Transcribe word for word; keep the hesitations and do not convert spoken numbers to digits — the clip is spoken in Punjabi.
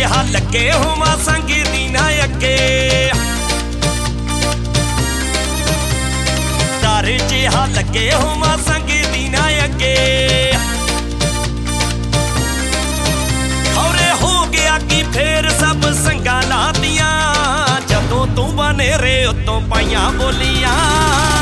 ਜਿਹਾ ਲੱਗੇ ਹੋਵਾਂ ਸੰਗ ਦੀ ਨਾ ਅੱਗੇ ਡਰ ਜਿਹਾ ਲੱਗੇ ਹੋਵਾਂ ਸੰਗ ਦੀ ਨਾ ਅੱਗੇ ਖੌਰੇ ਹੋ ਗਿਆ ਕੀ ਫੇਰ ਸਭ ਸੰਗਾਂ ਲਾਤੀਆਂ ਜਦੋਂ ਤੂੰ ਬਨੇਰੇ ਉੱਤੋਂ ਪਾਈਆਂ ਬੋਲੀਆਂ